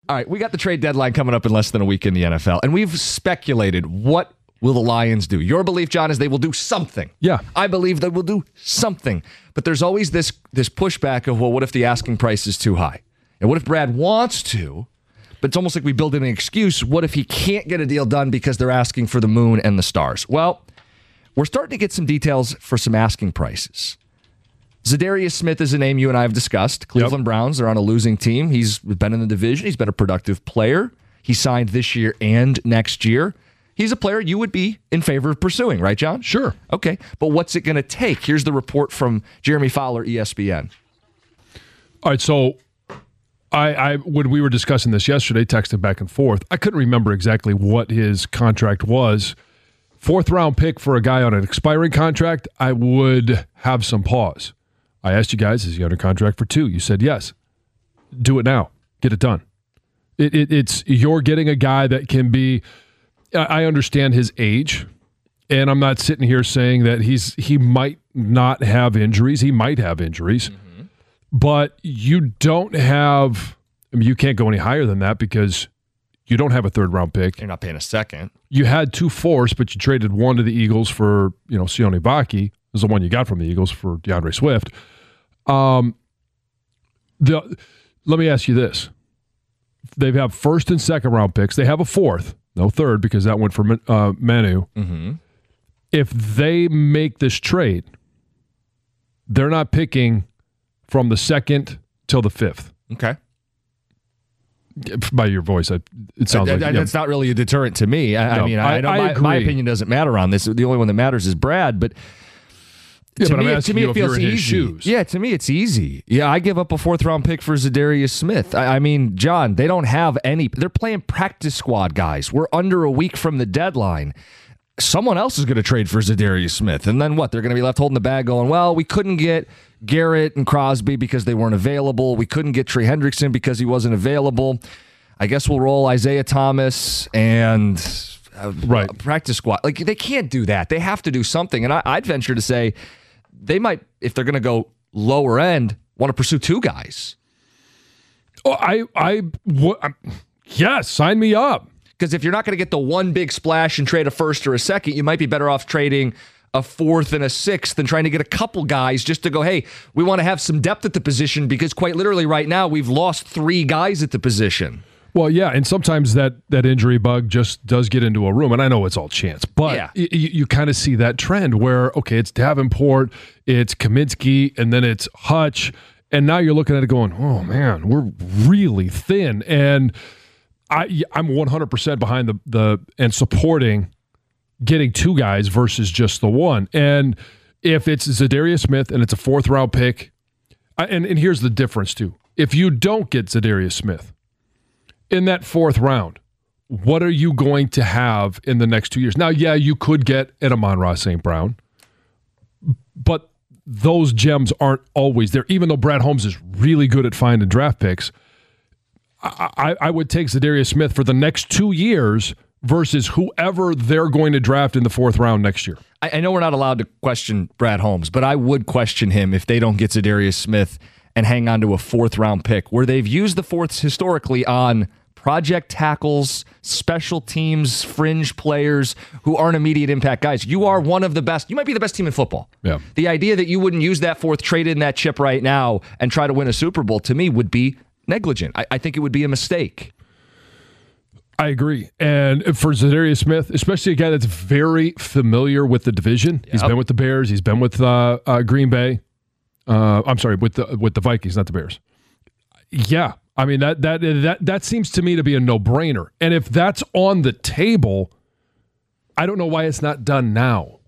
All right, we got the trade deadline coming up in less than a week in the NFL, and we've speculated what will the Lions do. Your belief, John, is they will do something. Yeah. I believe they will do something. But there's always this pushback of, well, what if the asking price is too high? And what if Brad wants to, but it's almost like we build in an excuse. What if he can't get a deal done because they're asking for the moon and the stars? Well, we're starting to get some details for some asking prices. Za'Darius Smith is a name you and I have discussed. Cleveland Browns, they're on a losing team. He's been in the division. He's been a productive player. He signed this year and next year. He's a player you would be in favor of pursuing, right, John? Sure. Okay, but what's it going to take? Here's the report from Jeremy Fowler, ESPN. All right, so I when we were discussing this yesterday, texted back and forth, I couldn't remember exactly what his contract was. 4th-round pick for a guy on an expiring contract, I would have some pause. I asked you guys, is he under contract for 2? You said yes. Do it now. Get it done. It's you're getting a guy that can be. I understand his age, and I'm not sitting here saying that he might not have injuries. He might have injuries, but you don't have. I mean, you can't go any higher than that because you don't have a 3rd-round pick. You're not paying a second. You had 2 fourths, but you traded 1 to the Eagles for Sione Baki. Is the one you got from the Eagles for DeAndre Swift. Let me ask you this. They have 1st and 2nd round picks. They have a 4th, no 3rd because that went for Manu. Mm-hmm. If they make this trade, they're not picking from the 2nd till the 5th. Okay. By your voice, it sounds like that's not really a deterrent to me. I mean, I know my opinion doesn't matter on this. The only one that matters is Brad, but to me it feels easy. Yeah, to me it's easy. Yeah, I give up a 4th-round pick for Za'Darius Smith. I mean, John, they don't have any. They're playing practice squad guys. We're under a week from the deadline. Someone else is going to trade for Za'Darius Smith, and then what? They're going to be left holding the bag going, well, we couldn't get Garrett and Crosby because they weren't available. We couldn't get Trey Hendrickson because he wasn't available. I guess we'll roll Isaiah Thomas and practice squad. Like, they can't do that. They have to do something, and I'd venture to say they might, if they're going to go lower end, want to pursue 2 guys. Oh, yes, sign me up. Because if you're not going to get the one big splash and trade a 1st or a 2nd, you might be better off trading a 4th and a 6th than trying to get a couple guys just to go, hey, we want to have some depth at the position because quite literally right now we've lost 3 guys at the position. Well, yeah, and sometimes that injury bug just does get into a room, and I know it's all chance, but you kind of see that trend where, okay, it's Davenport, it's Kaminsky, and then it's Hutch, and now you're looking at it going, oh, man, we're really thin, and I'm 100% behind the and supporting getting 2 guys versus just the 1. And if it's Za'Darius Smith and it's a 4th-round pick, and here's the difference, too. If you don't get Za'Darius Smith in that 4th round, what are you going to have in the next 2 years? Now, yeah, you could get an Amon-Ra St. Brown, but those gems aren't always there. Even though Brad Holmes is really good at finding draft picks, I would take Za'Darius Smith for the next 2 years versus whoever they're going to draft in the 4th round next year. I know we're not allowed to question Brad Holmes, but I would question him if they don't get Za'Darius Smith and hang on to a 4th-round pick, where they've used the 4ths historically on project tackles, special teams, fringe players who aren't immediate impact guys. You are one of the best. You might be the best team in football. Yeah. The idea that you wouldn't use that 4th, trade in that chip right now, and try to win a Super Bowl, to me, would be negligent. I think it would be a mistake. I agree. And for Za'Darius Smith, especially a guy that's very familiar with the division, he's been with the Bears, he's been with Green Bay. I'm sorry, with the Vikings, not the Bears. Yeah, I mean that seems to me to be a no-brainer. And if that's on the table, I don't know why it's not done now.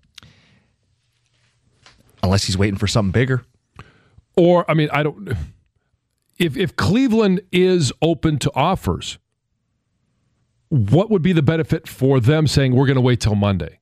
Unless he's waiting for something bigger. Or, I mean, I don't. If Cleveland is open to offers, what would be the benefit for them saying we're going to wait till Monday?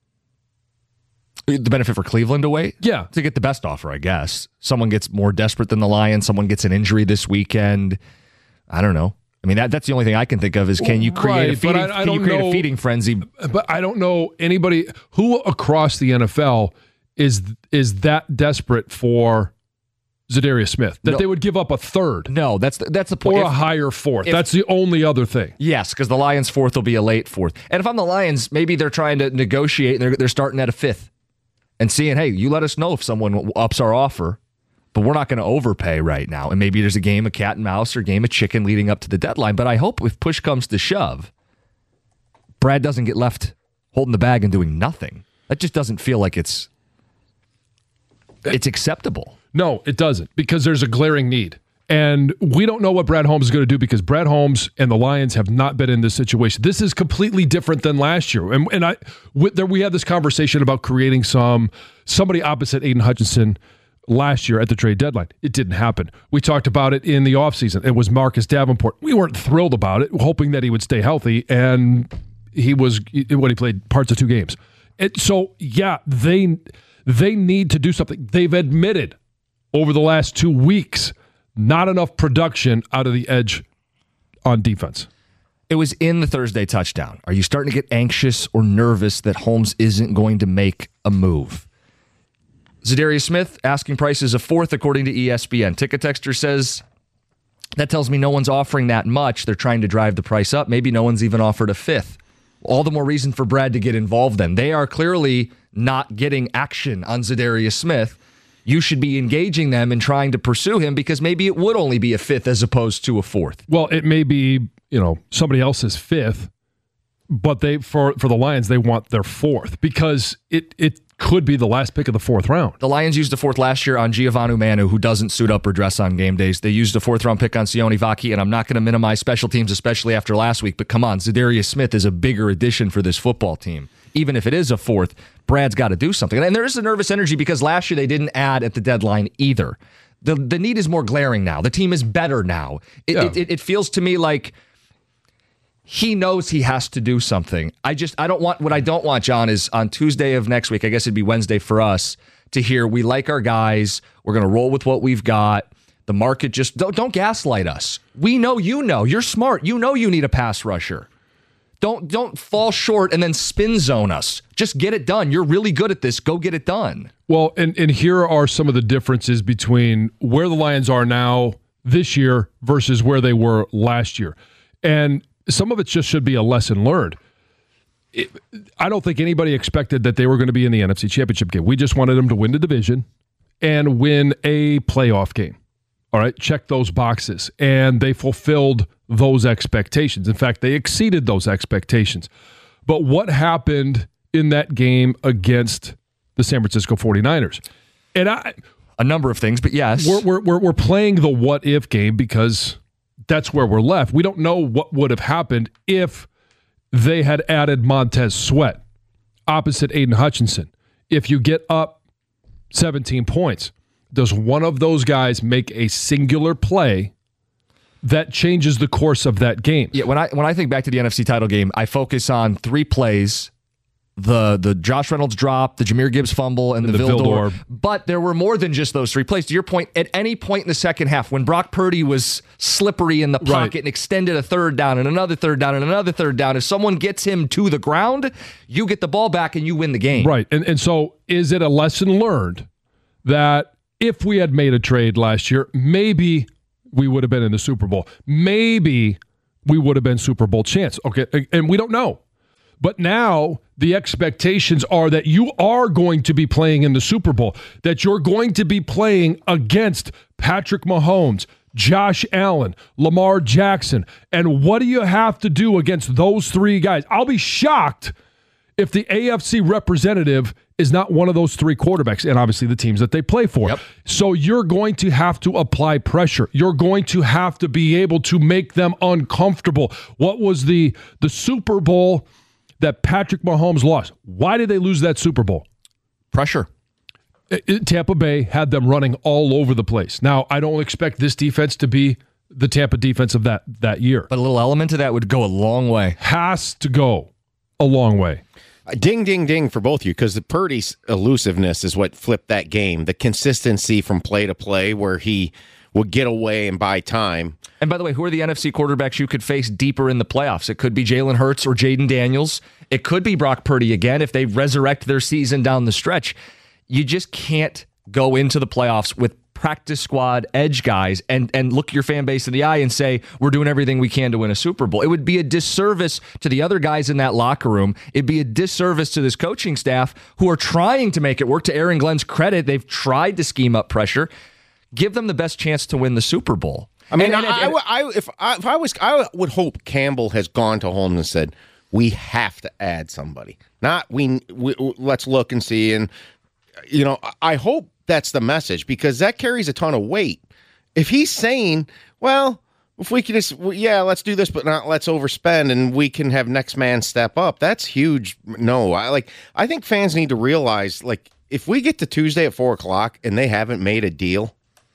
The benefit for Cleveland to wait? Yeah. To get the best offer, I guess. Someone gets more desperate than the Lions. Someone gets an injury this weekend. I don't know. I mean, that's the only thing I can think of is can you create a feeding frenzy? But I don't know anybody who across the NFL is that desperate for Za'Darius Smith, that they would give up a third. No, that's the point. Or a higher fourth. That's the only other thing. Yes, because the Lions' fourth will be a late fourth. And if I'm the Lions, maybe they're trying to negotiate and they're starting at a fifth and seeing, hey, you let us know if someone ups our offer, but we're not going to overpay right now. And maybe there's a game of cat and mouse or game of chicken leading up to the deadline. But I hope if push comes to shove, Brad doesn't get left holding the bag and doing nothing. That just doesn't feel like it's acceptable. No, it doesn't, because there's a glaring need. And we don't know what Brad Holmes is going to do, because Brad Holmes and the Lions have not been in this situation. This is completely different than last year. And we had this conversation about creating somebody opposite Aiden Hutchinson last year at the trade deadline. It didn't happen. We talked about it in the offseason. It was Marcus Davenport. We weren't thrilled about it, hoping that he would stay healthy, and he played parts of 2 games. So, yeah, they need to do something. They've admitted over the last 2 weeks, not enough production out of the edge on defense. It was in the Thursday touchdown. Are you starting to get anxious or nervous that Holmes isn't going to make a move? Za'Darius Smith asking prices a fourth, according to ESPN. Ticket Texter says, that tells me no one's offering that much. They're trying to drive the price up. Maybe no one's even offered a fifth. All the more reason for Brad to get involved then. They are clearly not getting action on Za'Darius Smith. You should be engaging them and trying to pursue him, because maybe it would only be a fifth as opposed to a fourth. Well, it may be, somebody else's fifth, but for the Lions, they want their fourth, because it could be the last pick of the fourth round. The Lions used a fourth last year on Giovanni Manu, who doesn't suit up or dress on game days. They used a fourth-round pick on Sione Vaki, and I'm not going to minimize special teams, especially after last week, but come on, Za'Darius Smith is a bigger addition for this football team. Even if it is a fourth, Brad's got to do something. And there is a nervous energy, because last year they didn't add at the deadline either. The need is more glaring now. The team is better now. It feels to me like he knows he has to do something. What I don't want, John, is on Tuesday of next week, I guess it'd be Wednesday for us, to hear we like our guys, we're going to roll with what we've got. The market just, don't gaslight us. We know you're smart. You know you need a pass rusher. Don't fall short and then spin zone us. Just get it done. You're really good at this. Go get it done. Well, and here are some of the differences between where the Lions are now this year versus where they were last year. And some of it just should be a lesson learned. I don't think anybody expected that they were going to be in the NFC Championship game. We just wanted them to win the division and win a playoff game. All right, check those boxes. And they fulfilled those expectations. In fact, they exceeded those expectations. But what happened in that game against the San Francisco 49ers? And a number of things, but yes. We're playing the what-if game, because that's where we're left. We don't know what would have happened if they had added Montez Sweat opposite Aiden Hutchinson. If you get up 17 points, does one of those guys make a singular play that changes the course of that game? Yeah, when I think back to the NFC title game, I focus on 3 plays: the Josh Reynolds drop, the Jahmyr Gibbs fumble, and the Vildor. But there were more than just those 3 plays. To your point, at any point in the second half, when Brock Purdy was slippery in the pocket and extended a third down and another third down and another third down, if someone gets him to the ground, you get the ball back and you win the game. Right. And so is it a lesson learned that if we had made a trade last year, maybe we would have been in the Super Bowl? Maybe we would have been Super Bowl champs. Okay, and we don't know. But now the expectations are that you are going to be playing in the Super Bowl, that you're going to be playing against Patrick Mahomes, Josh Allen, Lamar Jackson. And what do you have to do against those 3 guys? I'll be shocked if the AFC representative is not one of those 3 quarterbacks, and obviously the teams that they play for. Yep. So you're going to have to apply pressure. You're going to have to be able to make them uncomfortable. What was the Super Bowl that Patrick Mahomes lost? Why did they lose that Super Bowl? Pressure. Tampa Bay had them running all over the place. Now, I don't expect this defense to be the Tampa defense of that year. But a little element of that would go a long way. Has to go a long way. Ding, ding, ding for both of you, because the Purdy's elusiveness is what flipped that game. The consistency from play to play, where he would get away and buy time. And by the way, who are the NFC quarterbacks you could face deeper in the playoffs? It could be Jalen Hurts or Jaden Daniels. It could be Brock Purdy again if they resurrect their season down the stretch. You just can't go into the playoffs with practice squad edge guys and look your fan base in the eye and say, we're doing everything we can to win a Super Bowl. It would be a disservice to the other guys in that locker room. It'd be a disservice to this coaching staff who are trying to make it work. To Aaron Glenn's credit, they've tried to scheme up pressure. Give them the best chance to win the Super Bowl. I mean, I would hope Campbell has gone to Holmes and said, we have to add somebody. Not we let's look and see. And, I hope that's the message, because that carries a ton of weight. If he's saying, well, if we can just, let's do this, but not let's overspend and we can have next man step up, that's huge. No, I think fans need to realize, if we get to Tuesday at 4:00 and they haven't made a deal,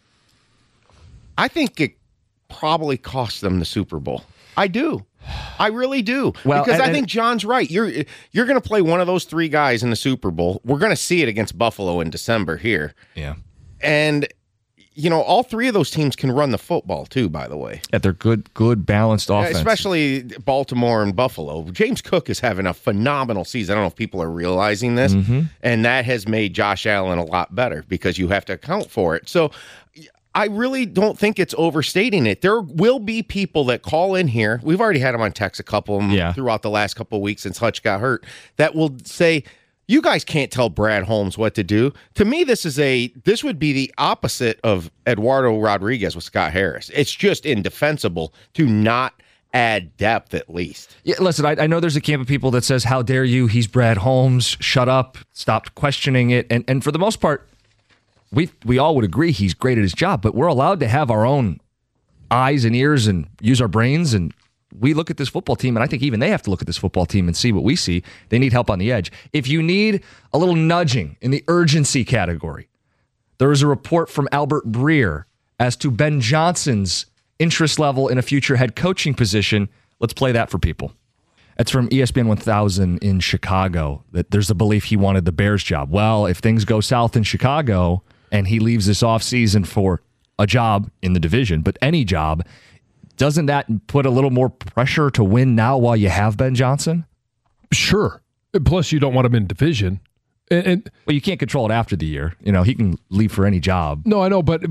I think it probably cost them the Super Bowl. I do. I really do. Well, because I think John's right. You're going to play one of those three guys in the Super Bowl. We're going to see it against Buffalo in December here. Yeah. And, all three of those teams can run the football too, by the way. At their good balanced offense. Especially Baltimore and Buffalo. James Cook is having a phenomenal season. I don't know if people are realizing this. Mm-hmm. And that has made Josh Allen a lot better because you have to account for it. So I really don't think it's overstating it. There will be people that call in here. We've already had them on text, a couple of them throughout the last couple of weeks since Hutch got hurt, that will say, you guys can't tell Brad Holmes what to do. To me, this would be the opposite of Eduardo Rodriguez with Scott Harris. It's just indefensible to not add depth at least. Yeah, listen, I know there's a camp of people that says, how dare you? He's Brad Holmes. Shut up. Stop questioning it. And for the most part, we all would agree he's great at his job, but we're allowed to have our own eyes and ears and use our brains. And we look at this football team, and I think even they have to look at this football team and see what we see. They need help on the edge. If you need a little nudging in the urgency category, there is a report from Albert Breer as to Ben Johnson's interest level in a future head coaching position. Let's play that for people. That's from ESPN 1000 in Chicago, that there's a belief he wanted the Bears job. Well, if things go south in Chicago and he leaves this offseason for a job in the division, but any job, doesn't that put a little more pressure to win now while you have Ben Johnson? Sure. Plus, you don't want him in division. And well, you can't control it after the year. He can leave for any job. No, I know, but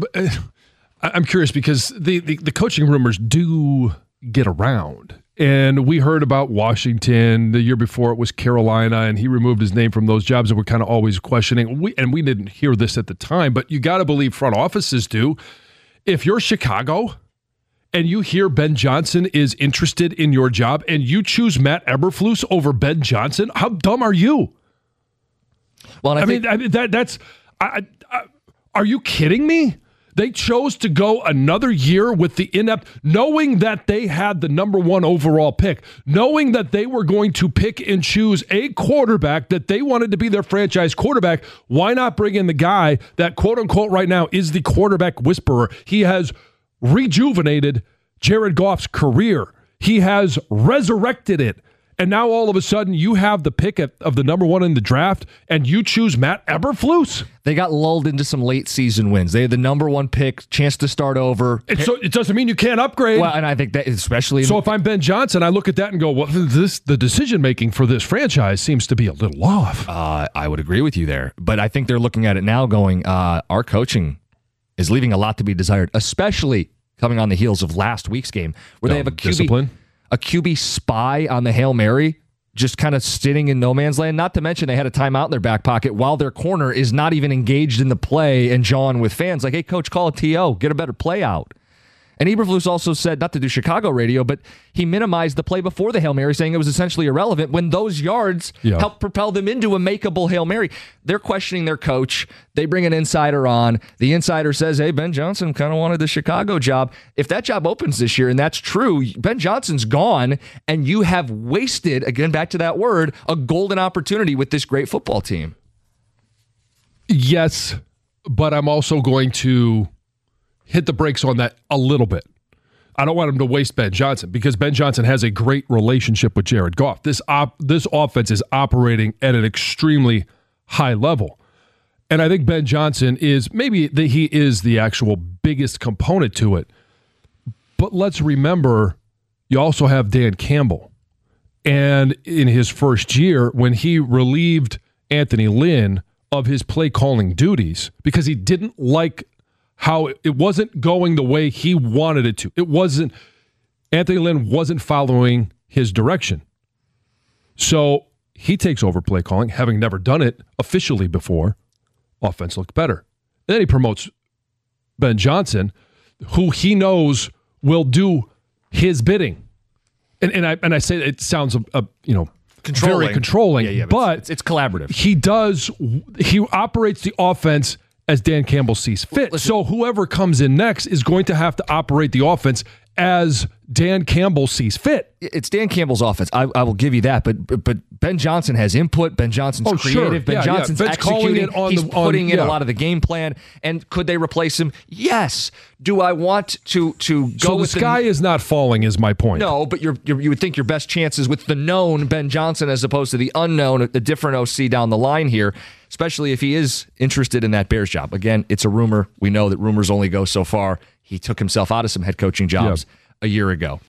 I'm curious because the coaching rumors do get around. And we heard about Washington the year before. It was Carolina, and he removed his name from those jobs, and we're kind of always questioning. We didn't hear this at the time, but you got to believe front offices do. If you're Chicago and you hear Ben Johnson is interested in your job and you choose Matt Eberflus over Ben Johnson, how dumb are you? Well, are you kidding me? They chose to go another year with the inept, knowing that they had the number one overall pick, knowing that they were going to pick and choose a quarterback that they wanted to be their franchise quarterback. Why not bring in the guy that, quote unquote, right now is the quarterback whisperer? He has rejuvenated Jared Goff's career. He has resurrected it. And now all of a sudden you have the pick of the number one in the draft and you choose Matt Eberflus? They got lulled into some late season wins. They had the number one pick, chance to start over. So it doesn't mean you can't upgrade. Well, and I think that especially... So if I'm Ben Johnson, I look at that and go, well, the decision-making for this franchise seems to be a little off. I would agree with you there. But I think they're looking at it now going, our coaching is leaving a lot to be desired, especially coming on the heels of last week's game where they have a QB spy on the Hail Mary, just kind of sitting in no man's land. Not to mention they had a timeout in their back pocket while their corner is not even engaged in the play and jawing with fans like, hey, coach, call a TO, get a better play out. And Eberflus also said, not to do Chicago radio, but he minimized the play before the Hail Mary, saying it was essentially irrelevant when those yards helped propel them into a makeable Hail Mary. They're questioning their coach. They bring an insider on. The insider says, hey, Ben Johnson kind of wanted the Chicago job. If that job opens this year, and that's true, Ben Johnson's gone, and you have wasted, again, back to that word, a golden opportunity with this great football team. Yes, but I'm also going to hit the brakes on that a little bit. I don't want him to waste Ben Johnson because Ben Johnson has a great relationship with Jared Goff. This offense is operating at an extremely high level. And I think Ben Johnson is he is the actual biggest component to it. But let's remember, you also have Dan Campbell. And in his first year, when he relieved Anthony Lynn of his play calling duties because he didn't like how it wasn't going the way he wanted it to. It wasn't, Anthony Lynn wasn't following his direction. So he takes over play calling, having never done it officially before. Offense looked better. And then he promotes Ben Johnson, who he knows will do his bidding. And I say it sounds very controlling, but it's collaborative. He operates the offense as Dan Campbell sees fit. So whoever comes in next is going to have to operate the offense as Dan Campbell sees fit. It's Dan Campbell's offense. I will give you that, but Ben Johnson has input. Ben Johnson's creative. Sure. Ben Johnson's executing. He's putting in a lot of the game plan. And could they replace him? Yes. Do I want to go? So the sky is not falling, is my point. No, but you would think your best chances with the known Ben Johnson as opposed to the unknown, the different OC down the line here, especially if he is interested in that Bears job. Again, it's a rumor. We know that rumors only go so far. He took himself out of some head coaching jobs a year ago.